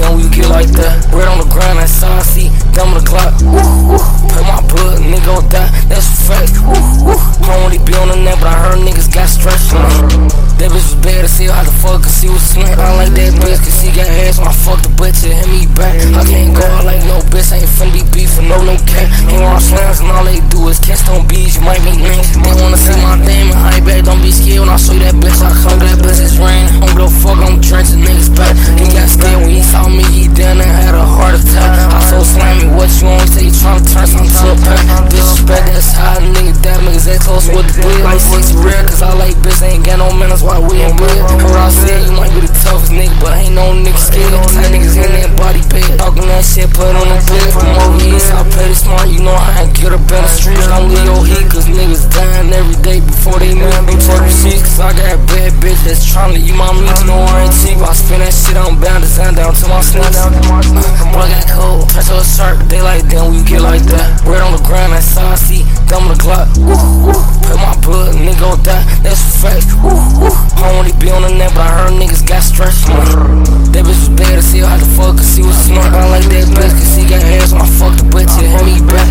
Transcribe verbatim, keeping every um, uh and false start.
then we get like that. Red on the ground, that's all I see. Dumb on the clock. Pay my blood, nigga gon' die. That's a fact. I don't really be on the net, but I heard niggas got stressed. That bitch was bad to see how the fuck, cause she was slim. I like that bitch, cause she got ass when I fuck the bitch and hit me back. I can't go out like no bitch, I ain't finna be beefin', no no cat. Ain't on slams and all they do is catch on beats, you might be links. They wanna see my diamond, high back, don't be scared when I show you that bitch. I come that bitch, it's rain. I don't give a fuck, I'm drenching niggas back. He got scared when he saw me, he down and had a heart attack. I so slimy, what you always say, you tryna turn something to a pack. Disrespect, that's how a nigga that niggas that close with the blade. Like six real, cause I like bitch, ain't got no manners while we in bed. Heard I said you might be the toughest nigga, but ain't no nigga scared. Tight niggas in that body bed, talking that shit, put on the bed. From over east, I play the smart, you know I ain't get up in the streets. Don't leave your heat, cause niggas dying every day before they move me to the seats. Cause I got a bad bitch that's tryna leave my meat, no I ain't cheap. I spin that shit, I'm bound to sign down to my sneaks. But I got cold, touch to a shark, they like damn, we get like that. Red on the ground, that's all I see, dumb on the clock. Pay my blood, nigga gon' die, that's a fact. I don't really be on the net, but I heard niggas got stressed. That bitch was bad to see how the fuck, cause she was smart. I like that bitch, cause she got ass when I fuck the bitch and hit me back.